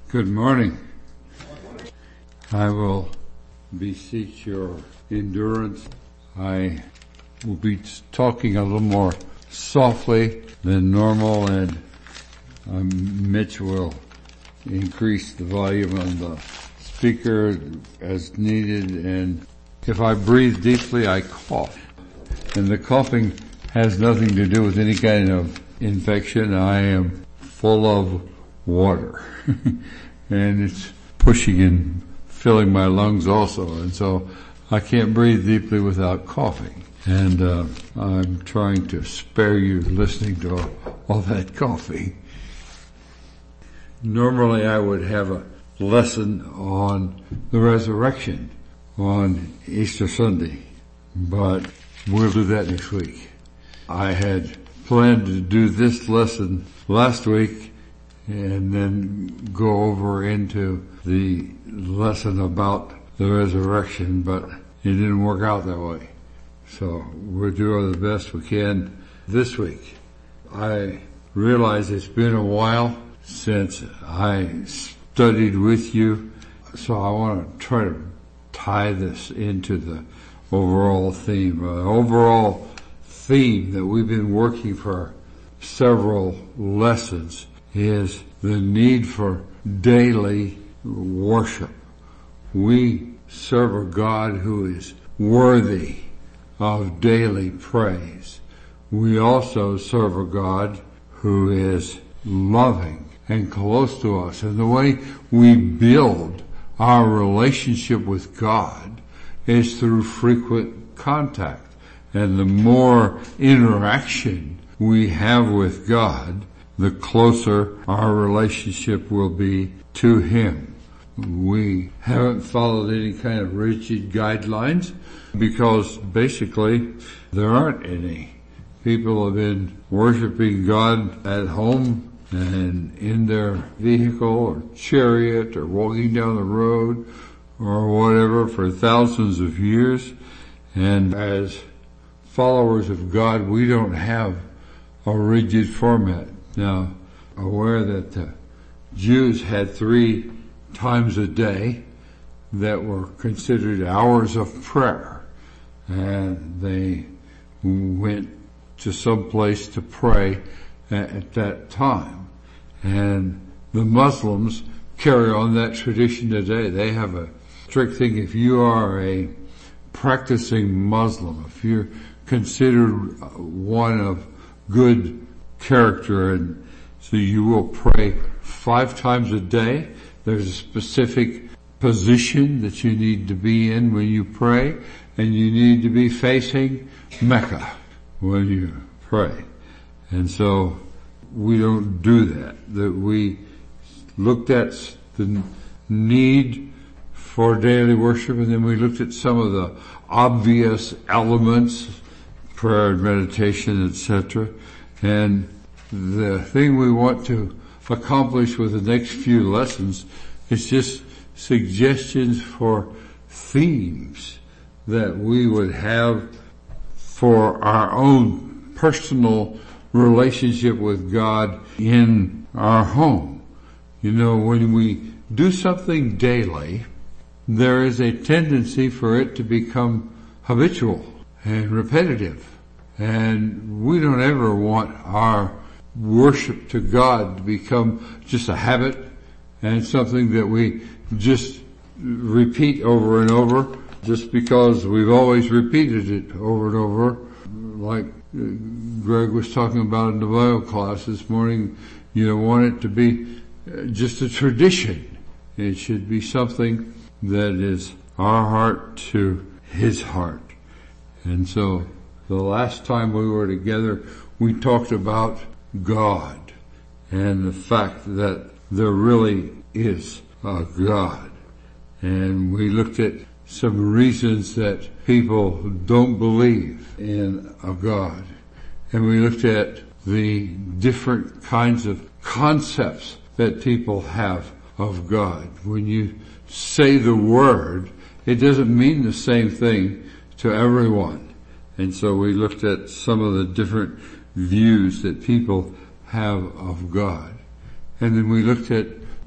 Good morning. I will beseech your endurance. I will be talking a little more softly than normal, and Mitch will increase the volume on the speaker as needed, and if I breathe deeply, I cough. And the coughing has nothing to do with any kind of infection. I am full of water and it's pushing and filling my lungs also, and so I can't breathe deeply without coughing. And I'm trying to spare you listening to all that coughing. Normally I would have a lesson on the resurrection on Easter Sunday, but we'll do that next week. I had planned to do this lesson last week and then go over into the lesson about the resurrection, but it didn't work out that way. So we're doing the best we can this week. I realize it's been a while since I studied with you, so I want to try to tie this into the overall theme. Overall theme that we've been working for several lessons is the need for daily worship. We serve a God who is worthy of daily praise. We also serve a God who is loving and close to us. And the way we build our relationship with God is through frequent contact. And the more interaction we have with God, the closer our relationship will be to Him. We haven't followed any kind of rigid guidelines because basically there aren't any. People have been worshiping God at home and in their vehicle or chariot or walking down the road or whatever for thousands of years. And as followers of God, we don't have a rigid format. Now, aware that the Jews had 3 times a day that were considered hours of prayer, and they went to some place to pray at that time. And the Muslims carry on that tradition today. They have a strict thing. If you are a practicing Muslim, if you're considered one of good character, and so you will pray 5 times a day. There's a specific position that you need to be in when you pray, and you need to be facing Mecca when you pray. And so we don't do that. That we looked at the need for daily worship, and then we looked at some of the obvious elements, prayer and meditation, etc. And the thing we want to accomplish with the next few lessons is just suggestions for themes that we would have for our own personal relationship with God in our home. You know, when we do something daily, there is a tendency for it to become habitual and repetitive. And we don't ever want our worship to God to become just a habit and something that we just repeat over and over just because we've always repeated it over and over. Like Greg was talking about in the Bible class this morning, you don't want it to be just a tradition. It should be something that is our heart to His heart. And so the last time we were together, we talked about God and the fact that there really is a God. And we looked at some reasons that people don't believe in a God. And we looked at the different kinds of concepts that people have of God. When you say the word, it doesn't mean the same thing to everyone. And so we looked at some of the different views that people have of God. And then we looked at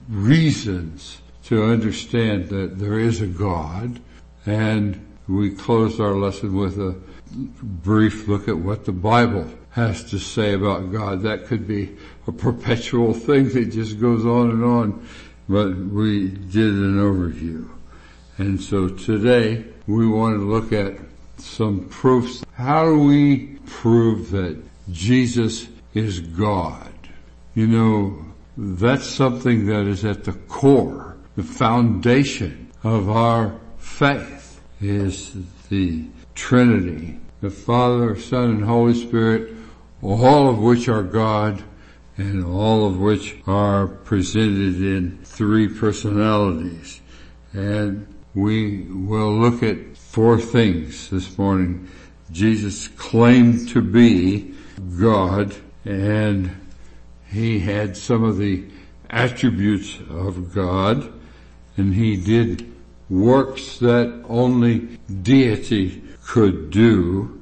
reasons to understand that there is a God, and we closed our lesson with a brief look at what the Bible has to say about God. That could be a perpetual thing that just goes on, but we did an overview. And so today we want to look at some proofs. How do we prove that Jesus is God? You know, that's something that is at the core, the foundation of our faith is the Trinity, the Father, Son, and Holy Spirit, all of which are God, and all of which are presented in three personalities. And we will look at four things this morning. Jesus claimed to be God, and he had some of the attributes of God, and he did works that only deity could do,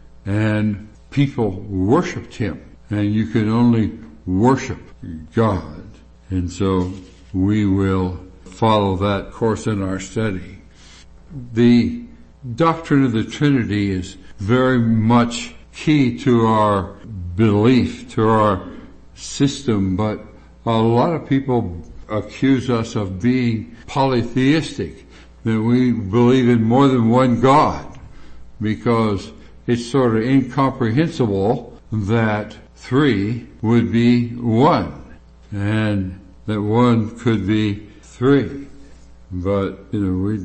and people worshiped him, and you can only worship God. And so we will follow that course in our study. The doctrine of the Trinity is very much key to our belief, to our system, but a lot of people accuse us of being polytheistic, that we believe in more than one God, because it's sort of incomprehensible that three would be one, and that one could be three. But, we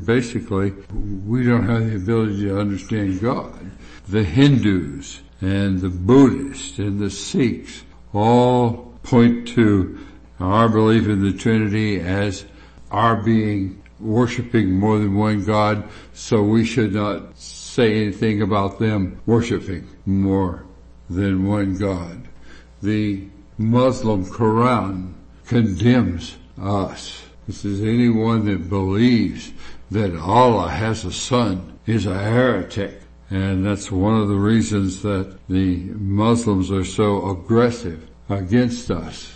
don't have the ability to understand God. The Hindus and the Buddhists and the Sikhs all point to our belief in the Trinity as our being worshiping more than one God, so we should not say anything about them worshiping more than one God. The Muslim Quran condemns us. It says anyone that believes that Allah has a son is a heretic. And that's one of the reasons that the Muslims are so aggressive against us.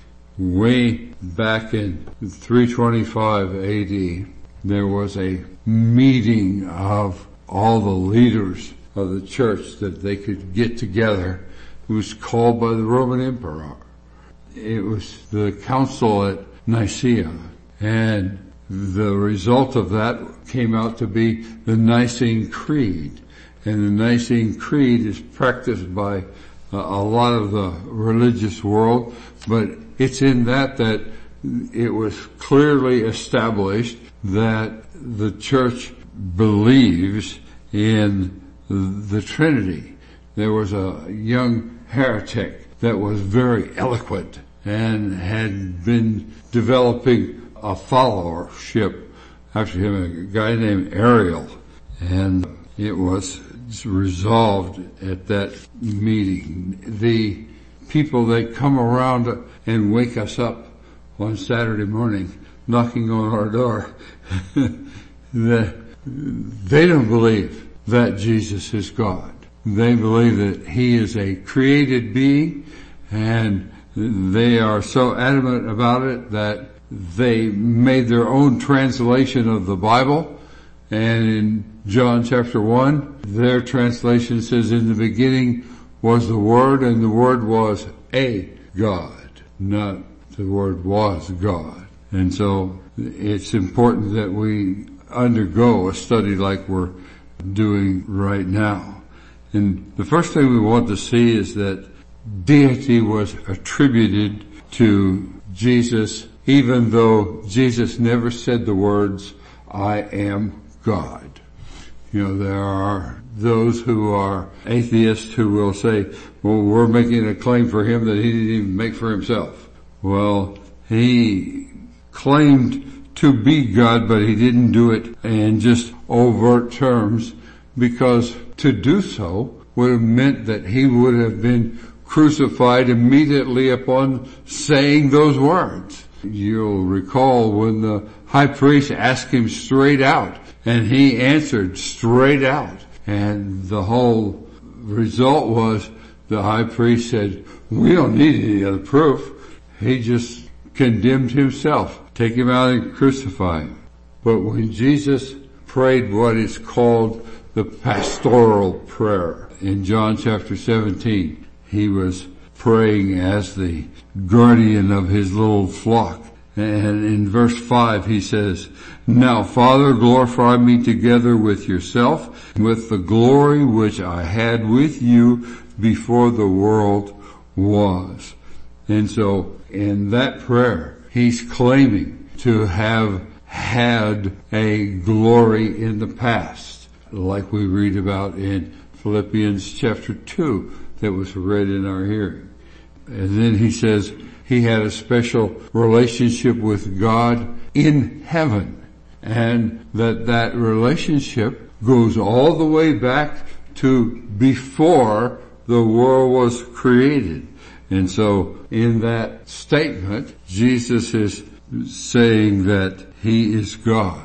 Way back in 325 AD, there was a meeting of all the leaders of the church that they could get together. It was called by the Roman Emperor. It was the council at Nicaea, and the result of that came out to be the Nicene Creed. And the Nicene Creed is practiced by a lot of the religious world, but it's in that it was clearly established that the church believes in the Trinity. There was a young heretic that was very eloquent and had been developing a followership after him, a guy named Ariel, and it was resolved at that meeting. The people that come around and wake us up on Saturday morning, knocking on our door, they don't believe that Jesus is God. They believe that he is a created being, and they are so adamant about it that they made their own translation of the Bible. And in John chapter 1, their translation says, in the beginning was the Word, and the Word was a God, not the Word was God. And so it's important that we undergo a study like we're doing right now. And the first thing we want to see is that deity was attributed to Jesus, even though Jesus never said the words, I am God. There are those who are atheists who will say, well, we're making a claim for him that he didn't even make for himself. Well, he claimed to be God, but he didn't do it in just overt terms, because to do so would have meant that he would have been crucified immediately upon saying those words. You'll recall when the high priest asked him straight out, and he answered straight out. And the whole result was the high priest said, we don't need any other proof. He just condemned himself. Take him out and crucify him. But when Jesus prayed what is called the pastoral prayer in John chapter 17, he was praying as the guardian of his little flock. And in verse 5 he says, "Now Father, glorify me together with yourself, with the glory which I had with you before the world was." And so in that prayer, he's claiming to have had a glory in the past, like we read about in Philippians chapter 2 that was read in our hearing. And then he says he had a special relationship with God in heaven, and that relationship goes all the way back to before the world was created. And so in that statement, Jesus is saying that he is God.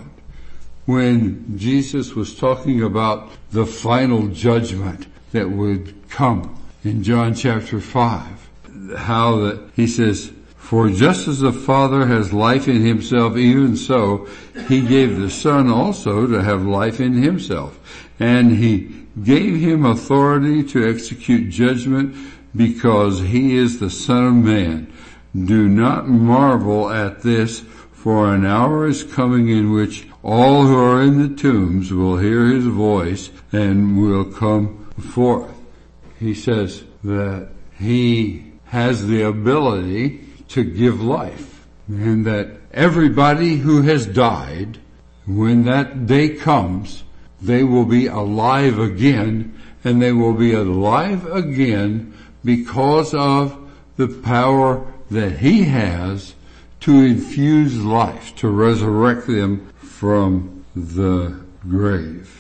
When Jesus was talking about the final judgment that would come in John chapter 5, how that he says, "For just as the Father has life in himself, even so he gave the Son also to have life in himself. And he gave him authority to execute judgment because he is the Son of Man. Do not marvel at this, for an hour is coming in which all who are in the tombs will hear his voice and will come forth." He says that he has the ability to give life, and that everybody who has died, when that day comes, they will be alive again, and they will be alive again because of the power that he has to infuse life, to resurrect them from the grave.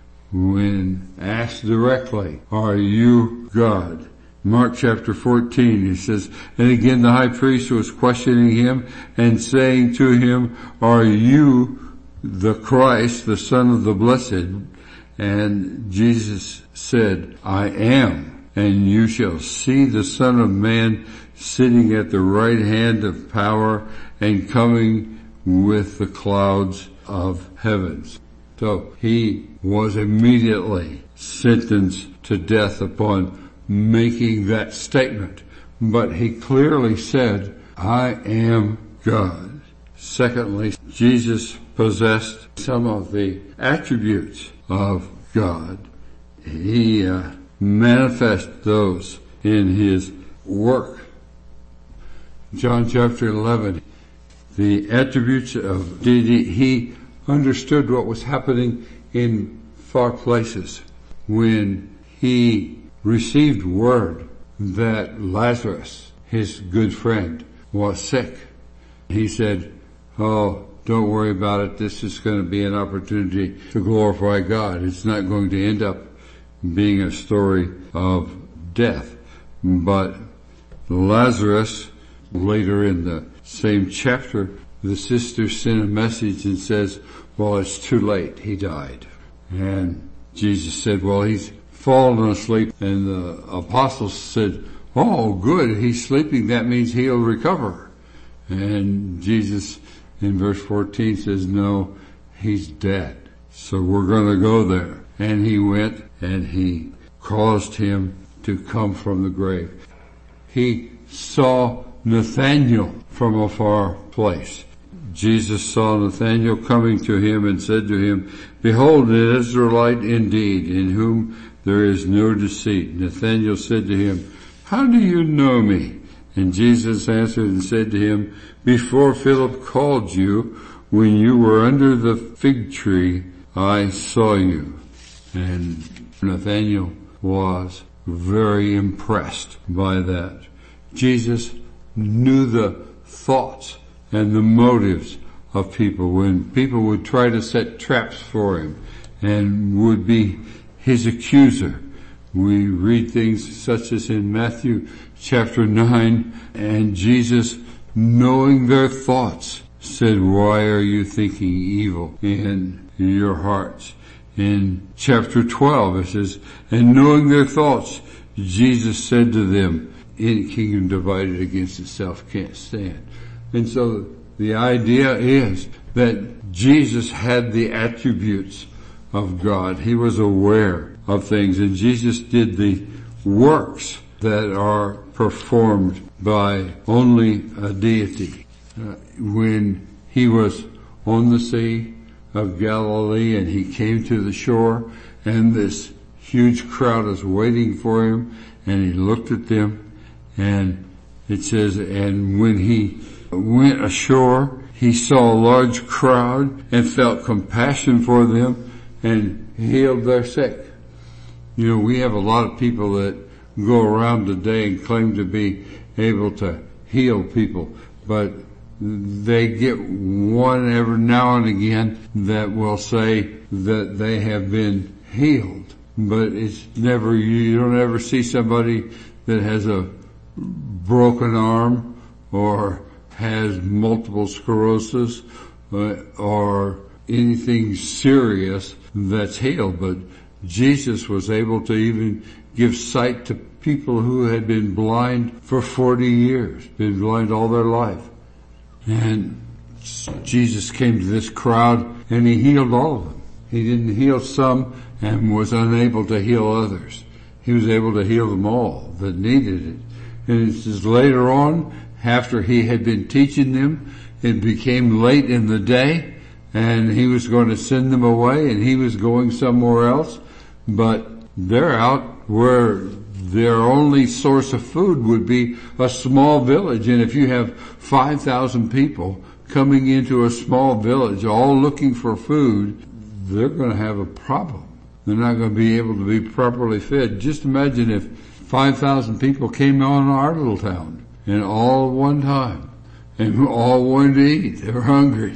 When asked directly, "Are you God?" Mark chapter 14, he says, "And again the high priest was questioning him and saying to him, 'Are you the Christ, the Son of the Blessed?' And Jesus said, 'I am, and you shall see the Son of Man sitting at the right hand of power and coming with the clouds of heavens.'" So he was immediately sentenced to death upon making that statement. But he clearly said, "I am God." Secondly, Jesus possessed some of the attributes of God. He manifests those in his work. John chapter 11, the attributes of deity, he understood what was happening in far places. When he received word that Lazarus, his good friend, was sick, he said, "Oh, don't worry about it. This is going to be an opportunity to glorify God. It's not going to end up being a story of death." But Lazarus, later in the same chapter, the sister sent a message and says, "Well, it's too late. He died." And Jesus said, "Well, he's fallen asleep." And the apostles said, "Oh, good. He's sleeping. That means he'll recover." And Jesus in verse 14 says, "No, he's dead. So we're going to go there." And he went and he caused him to come from the grave. He saw Nathanael from a far place. Jesus saw Nathanael coming to him and said to him, "Behold, an Israelite indeed, in whom there is no deceit." Nathanael said to him, "How do you know me?" And Jesus answered and said to him, "Before Philip called you, when you were under the fig tree, I saw you." And Nathanael was very impressed by that. Jesus knew the thoughts and the motives of people. When people would try to set traps for him and would be his accuser, we read things such as in Matthew chapter 9, and Jesus, knowing their thoughts, said, "Why are you thinking evil in your hearts?" In chapter 12 it says, "And knowing their thoughts, Jesus said to them, any kingdom divided against itself can't stand." And so the idea is that Jesus had the attributes of God. He was aware of things, and Jesus did the works that are performed by only a deity. When he was on the Sea of Galilee and he came to the shore, and this huge crowd is waiting for him, and he looked at them, and it says, and when he went ashore, he saw a large crowd and felt compassion for them and healed their sick. You know, we have a lot of people that go around today and claim to be able to heal people, but they get one every now and again that will say that they have been healed. But it's never, you don't ever see somebody that has a broken arm or has multiple sclerosis or anything serious that's healed. But Jesus was able to even give sight to people who had been blind for 40 years, been blind all their life. And Jesus came to this crowd and he healed all of them. He didn't heal some and was unable to heal others. He was able to heal them all that needed it. And it says later on, after he had been teaching them, it became late in the day and he was going to send them away and he was going somewhere else. But they're out where their only source of food would be a small village. And if you have 5,000 people coming into a small village all looking for food, they're going to have a problem. They're not going to be able to be properly fed. Just imagine if 5,000 people came on our little town and all at one time and all wanted to eat. They were hungry.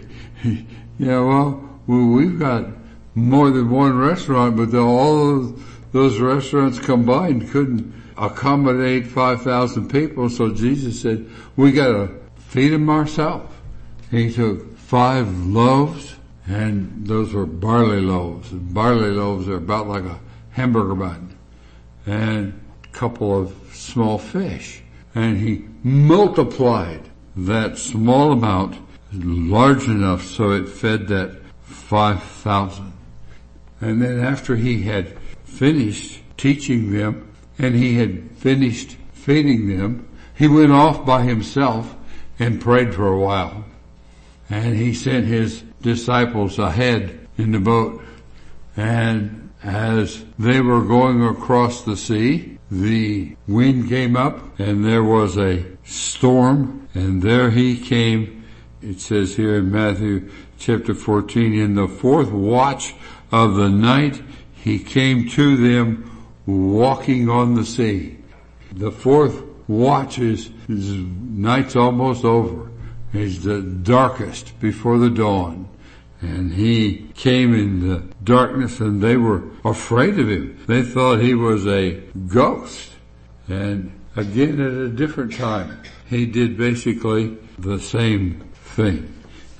Well, we've got more than one restaurant, but all of those restaurants combined couldn't accommodate 5,000 people. So Jesus said, we got to feed them ourselves. He took 5 loaves, and those were barley loaves. And barley loaves are about like a hamburger bun, and a couple of small fish. And he multiplied that small amount large enough so it fed that 5,000. And then after he had finished teaching them and he had finished feeding them, he went off by himself and prayed for a while. And he sent his disciples ahead in the boat. And as they were going across the sea, the wind came up and there was a storm, and there he came. It says here in Matthew chapter 14, in the 4th watch of the night, he came to them walking on the sea. The 4th watch is night's almost over. It's the darkest before the dawn. And he came in the darkness and they were afraid of him. They thought he was a ghost. And again at a different time, he did basically the same thing.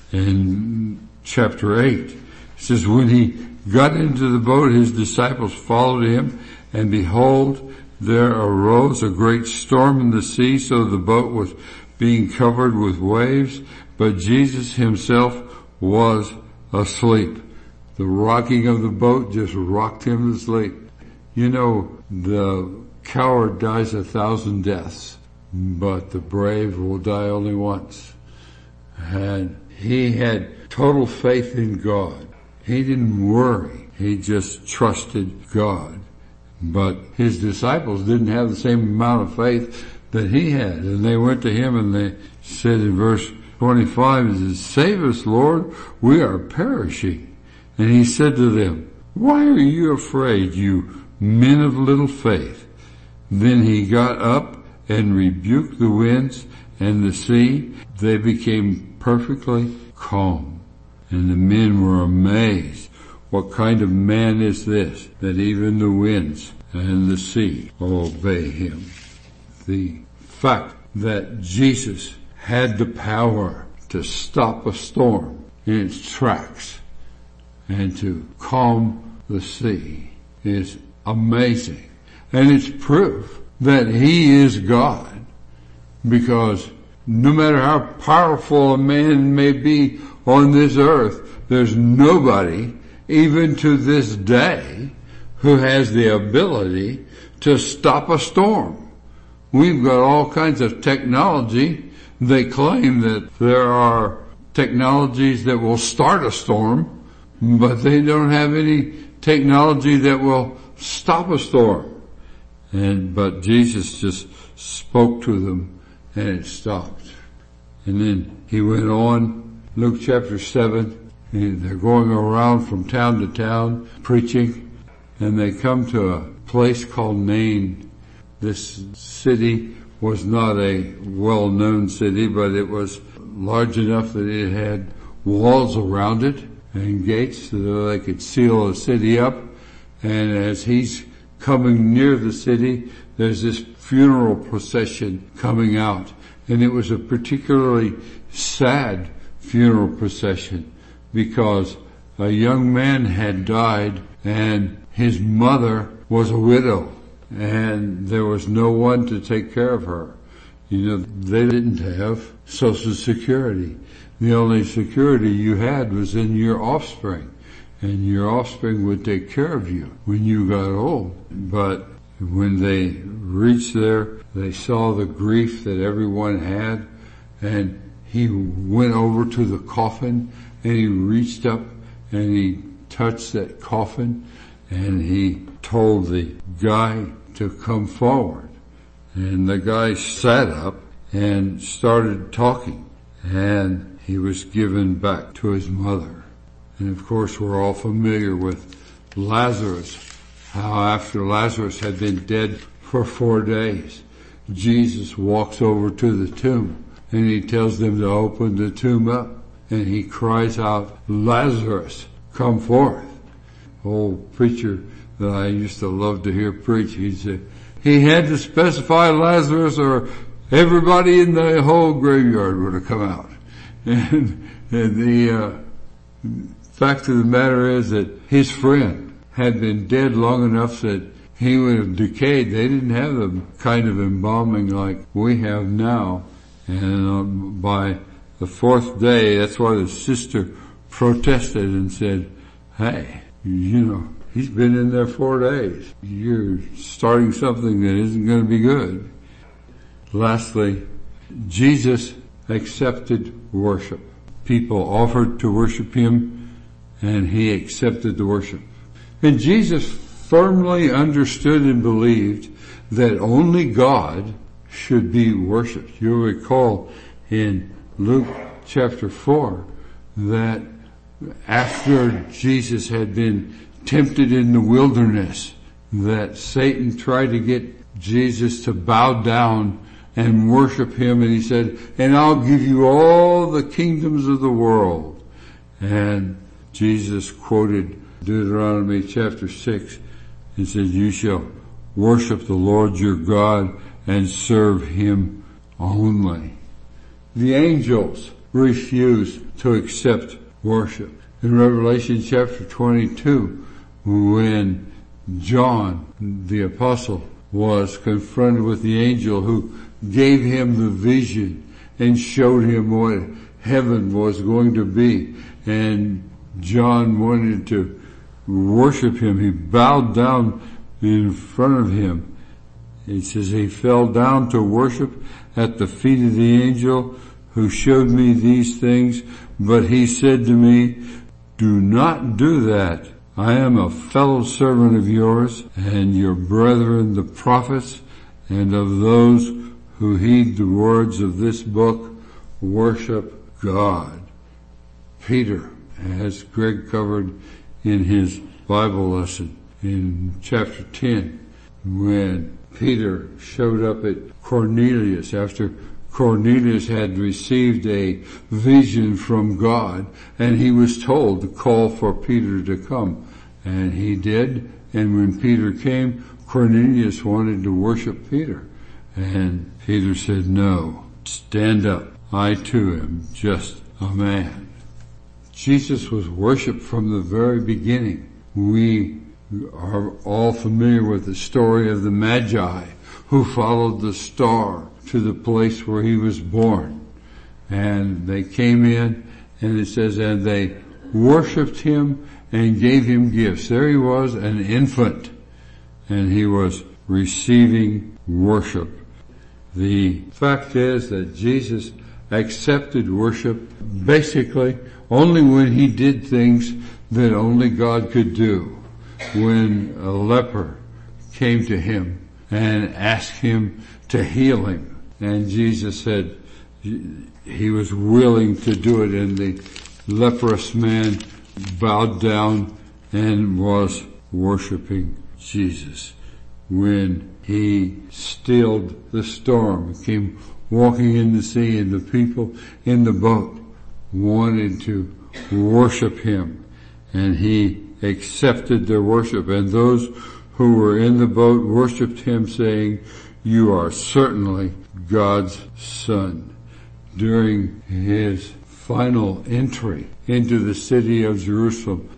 In chapter 8, it says, when he got into the boat, his disciples followed him, and behold, there arose a great storm in the sea, so the boat was being covered with waves, but Jesus himself was asleep. The rocking of the boat just rocked him to sleep. You know, the coward dies 1,000 deaths, but the brave will die only once. And he had total faith in God. He didn't worry. He just trusted God. But his disciples didn't have the same amount of faith that he had. And they went to him and they said in verse 25, it says, save us, Lord, we are perishing. And he said to them, why are you afraid, you men of little faith? Then he got up and rebuked the winds and the sea. They became perfectly calm. And the men were amazed. What kind of man is this, that even the winds and the sea obey him? The fact that Jesus had the power to stop a storm in its tracks and to calm the sea is amazing. And it's proof that he is God, because no matter how powerful a man may be on this earth, there's nobody, even to this day, who has the ability to stop a storm. We've got all kinds of technology. They claim that there are technologies that will start a storm, but they don't have any technology that will stop a storm. But Jesus just spoke to them and it stopped. And then he went on, Luke chapter 7, they're going around from town to town preaching, and they come to a place called Nain. This city was not a well-known city, but it was large enough that it had walls around it and gates so that they could seal the city up. And as he's coming near the city, there's this funeral procession coming out. And it was a particularly sad funeral procession because a young man had died and his mother was a widow and there was no one to take care of her. They didn't have Social Security. The only security you had was in your offspring, and your offspring would take care of you when you got old. But when they reached there, they saw the grief that everyone had, and he went over to the coffin and he reached up and he touched that coffin and he told the guy to come forward. And the guy sat up and started talking, and he was given back to his mother. And of course we're all familiar with Lazarus, how after Lazarus had been dead for 4 days, Jesus walks over to the tomb and he tells them to open the tomb up, and he cries out, "Lazarus, come forth." Old preacher that I used to love to hear preach, he said, he had to specify Lazarus or everybody in the whole graveyard would have come out. And the fact of the matter is that his friend had been dead long enough that he would have decayed. They didn't have the kind of embalming like we have now. And by the 4th day, that's why the sister protested and said, "Hey, he's been in there 4 days. You're starting something that isn't going to be good." Lastly, Jesus accepted worship. People offered to worship him, and he accepted the worship. And Jesus firmly understood and believed that only God should be worshipped. You'll recall in Luke chapter 4 that after Jesus had been tempted in the wilderness, that Satan tried to get Jesus to bow down and worship him, and he said, "And I'll give you all the kingdoms of the world." And Jesus quoted Deuteronomy chapter 6 and said, "You shall worship the Lord your God and serve him only." The angels refused to accept worship. In Revelation chapter 22, when John the apostle was confronted with the angel who gave him the vision and showed him what heaven was going to be, and John wanted to worship him, he bowed down in front of him. It says he fell down to worship at the feet of the angel who showed me these things, but he said to me, "Do not do that. I am a fellow servant of yours and your brethren the prophets, and of those who heed the words of this book. Worship God." Peter, as Greg covered in his Bible lesson in chapter 10, when Peter showed up at Cornelius after Cornelius had received a vision from God, and he was told to call for Peter to come. And he did, and when Peter came, Cornelius wanted to worship Peter. And Peter said, "No, stand up. I too am just a man." Jesus was worshipped from the very beginning. We are all familiar with the story of the Magi who followed the star to the place where he was born. And they came in, and it says, and they worshipped him and gave him gifts. There he was, an infant, and he was receiving worship. The fact is that Jesus accepted worship basically only when he did things that only God could do. When a leper came to him and asked him to heal him, and Jesus said he was willing to do it, and the leprous man bowed down and was worshiping Jesus. When he stilled the storm, came walking in the sea, and the people in the boat wanted to worship him, and he accepted their worship, and those who were in the boat worshiped him, saying, "You are certainly God's Son." During his final entry into the city of Jerusalem,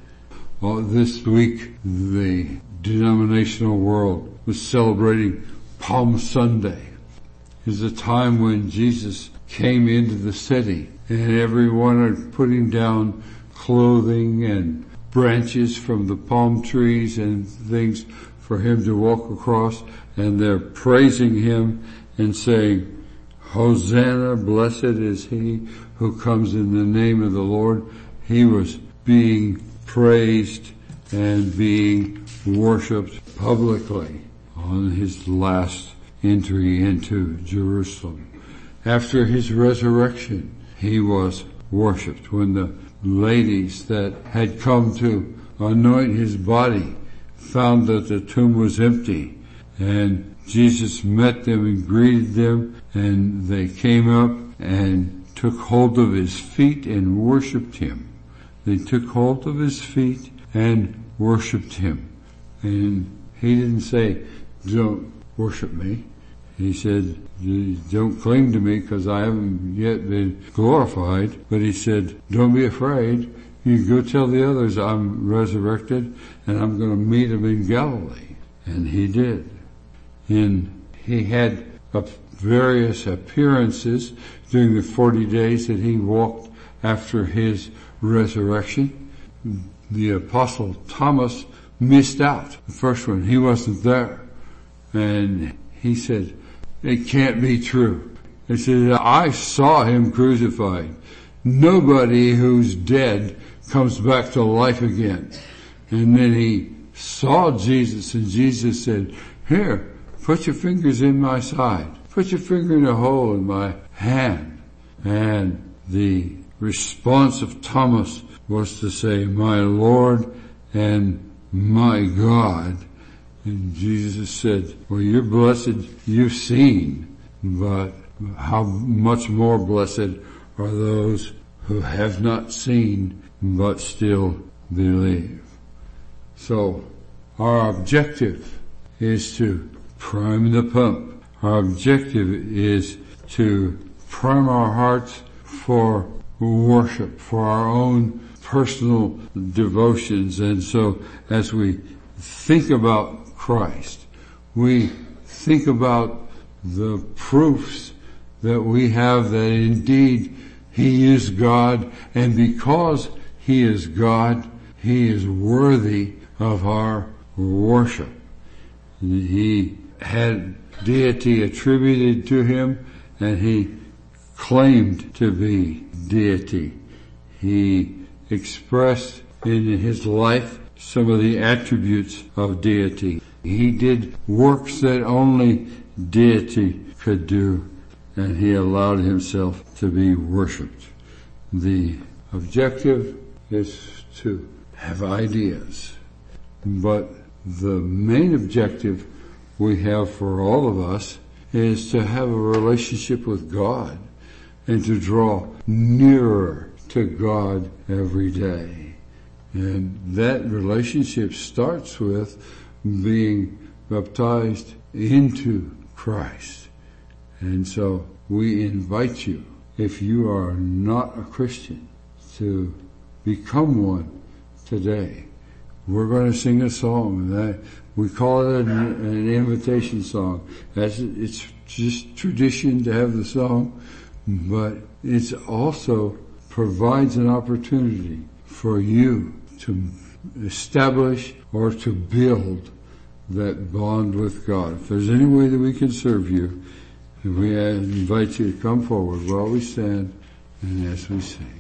this week the denominational world was celebrating Palm Sunday. It's a time when Jesus came into the city, and everyone are putting down clothing and branches from the palm trees and things for him to walk across, and they're praising him and saying, "Hosanna, blessed is he who comes in the name of the Lord." He was being praised and being worshipped publicly on his last entry into Jerusalem. After his resurrection, he was worshipped. When the ladies that had come to anoint his body found that the tomb was empty, and Jesus met them and greeted them, and they came up and took hold of his feet and worshipped him. They took hold of his feet and worshipped him. And he didn't say, "Don't worship me." He said, "Don't cling to me because I haven't yet been glorified." But he said, "Don't be afraid. You go tell the others I'm resurrected and I'm going to meet them in Galilee." And he did. And he had various appearances during the 40 days that he walked after his resurrection. The apostle Thomas missed out. The first one, he wasn't there. And he said, "It can't be true." He said, "I saw him crucified. Nobody who's dead comes back to life again." And then he saw Jesus, and Jesus said, "Here, put your fingers in my side. Put your finger in a hole in my hand." And the response of Thomas was to say, "My Lord and my God." And Jesus said, "Well, you're blessed you've seen, but how much more blessed are those who have not seen but still believe." So our objective is to prime the pump. Our objective is to prime our hearts for worship, for our own personal devotions. And so as we think about Christ, we think about the proofs that we have that indeed he is God, and because he is God, he is worthy of our worship. He had deity attributed to him, and he claimed to be deity. He expressed in his life some of the attributes of deity. He did works that only deity could do, and he allowed himself to be worshipped. The objective is to have ideas, but the main objective we have for all of us is to have a relationship with God and to draw nearer to God every day. And that relationship starts with being baptized into Christ. And so we invite you, if you are not a Christian, to become one today. We're going to sing a song that we call it an invitation song. It's just tradition to have the song, but it also provides an opportunity for you to establish or to build that bond with God. If there's any way that we can serve you, we invite you to come forward while we stand and as we sing.